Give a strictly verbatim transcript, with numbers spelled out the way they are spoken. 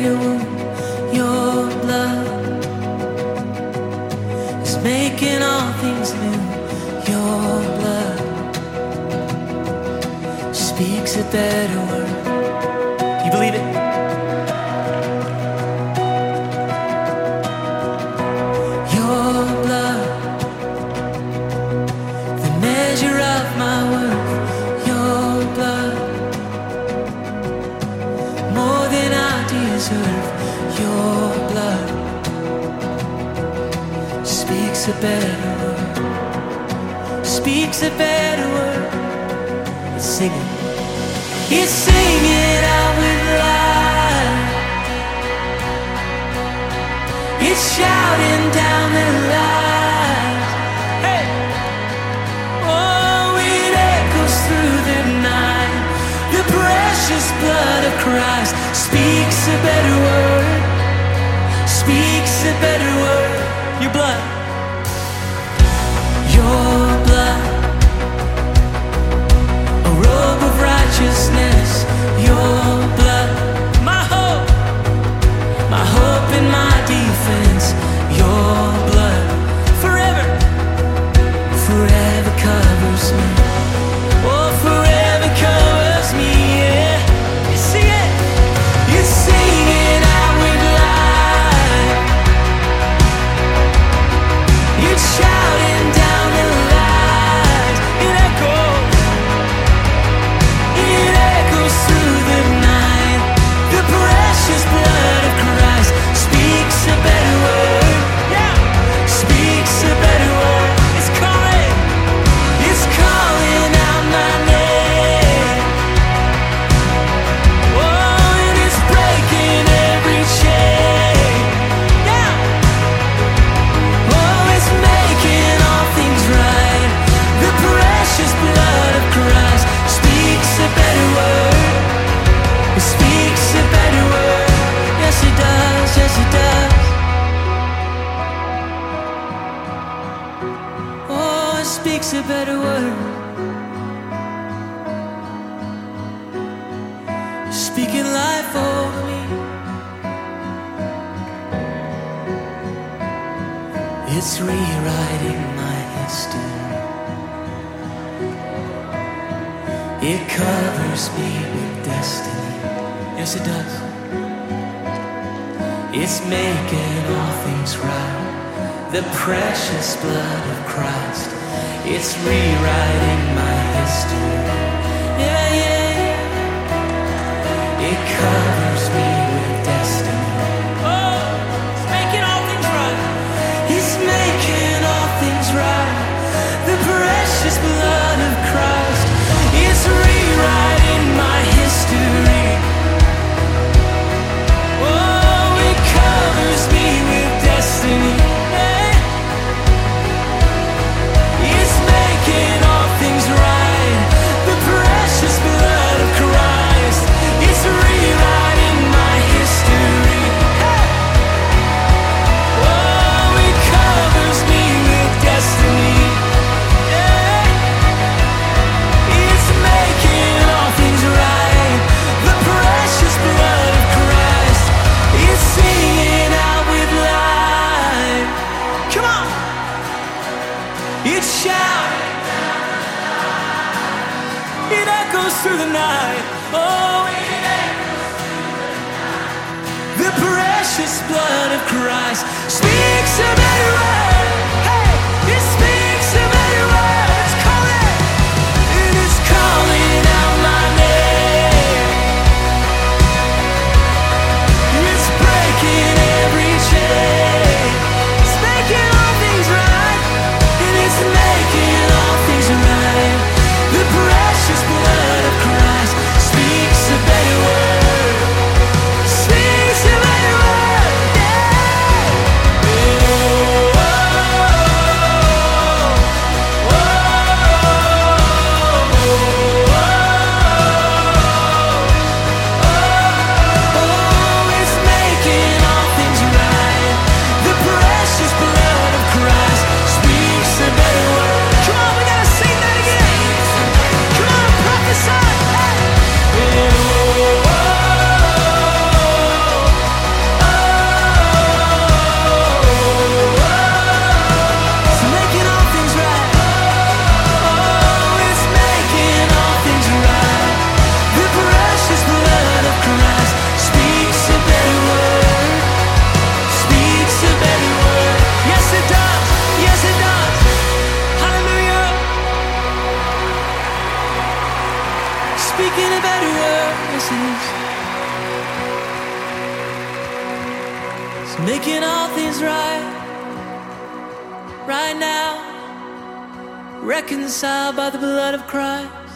your wound. Your blood is making all things new. Your blood speaks a better word. You believe it? Your blood, the measure of my worth. Your blood, more than I deserve. Your blood speaks a better word. Speaks a better word. It's singing. It's singing out with life. It's shouting down the light. Hey! Oh, it echoes through the night. The precious blood of Christ speaks a better word. Speaks a better word. Your blood. Your blood. A robe of righteousness. Your blood. My hope. My hope and my defense. Your blood. Forever. Forever covers me. Oh, forever covers me. Yeah. You see it? You're singing out with life. You're shouting down the light. It echoes. It echoes through the night. The precious blood of Christ speaks a better word. Yeah. Speaks a better word. It's calling. It's calling out my name. Oh, and it's breaking every chain. Yeah. Oh, it's making all things right. The precious blood of Christ speaks a better word. It speaks a better word. Yes, it does. Yes, it does. Oh, it speaks a better word. Speaking life over me. It's rewriting my history. It covers me with destiny. Yes, it does. It's making all things right. The precious blood of Christ. It's rewriting my history. Yeah, yeah, yeah. It covers me with destiny. Oh, it's making all things right. It's making all things right. The precious blood of Christ. It's rewriting my history. Oh, it covers me with destiny. Hey. It's making all things right. The precious blood of Christ. It's rewriting my history. Hey. Oh, it covers me with destiny. Yeah. It's making all things right. The precious blood of Christ. It's singing out with life. Come on. It's shouting. It echoes through the night. Oh, it echoes through the night. The precious blood of Christ speaks a better word. Hey, it speaks a better word. It's calling. It is calling out my name. It's breaking every chain. It's making all things right. And it's making all things right. The precious blood of Christ speaks a better word. Speaks a better word. Yeah. Oh, oh. making all things right, right now, reconciled by the blood of Christ.